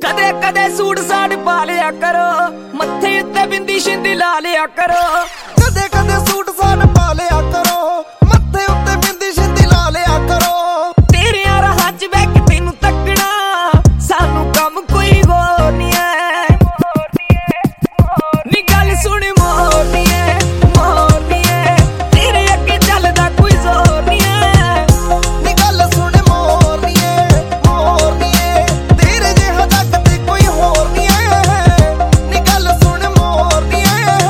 कदे कदे सूट साड़ पा लिया करो, मत्थे उत्ते बिंदी शिंदी ला लिया करो। कदे कदे सूट साड़ पा लिया करो, मत्थे उत्ते बिंदी शिंदी ला लिया करो। तेरे राह च बैठ के तेनू तकना, सानू कम कोई होर नहीं है। नी गल सुन मोरनीए मोरनीए, तेरे अगे चलदा कोई जोर नहीं है। नी गल सुन मोरनीए मोरनीए, तेरे जिहा जग ते कोई होर नहीं है। नी गल सुन मोरनीए।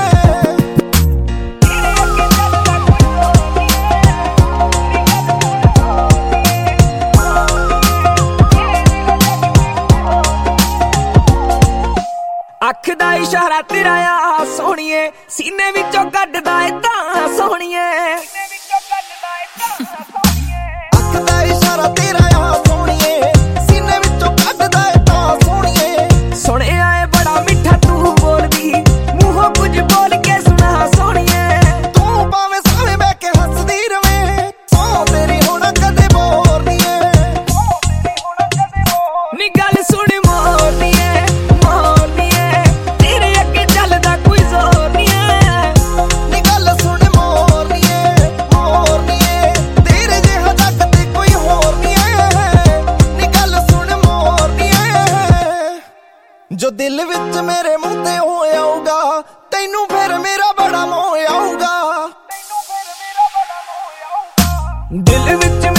अख दा इशारा तेरा आ सोहणीए, सीने विचों कड्डदा ए तां सोहणीए। अख दा इशारा तेरा आ सोहणीए, सीने विचों कड्डदा ए तां सोहणीए। सुणिया ए बड़ा मिठा तू बोलदी, मूंहों कुछ बोल के सुना सोहणीए। तू भावें सावें बैठ के हसदी रवें, सौ तेरी होना कदे बोर नहीं है। नी गल सुन मोरनीए मोरनीए, तेरे अगे चलदा कोई जोर नहीं है। नी गल सुन मोरनीए मोरनीए, तेरे जिहा जग ते कोई होर नहीं है। नी गल सुन मोरनीए। जो दिल विच मेरे मुंह ते हो आऊगा, तैनू फिर मेरा बड़ा मोह आऊगा। दिल विच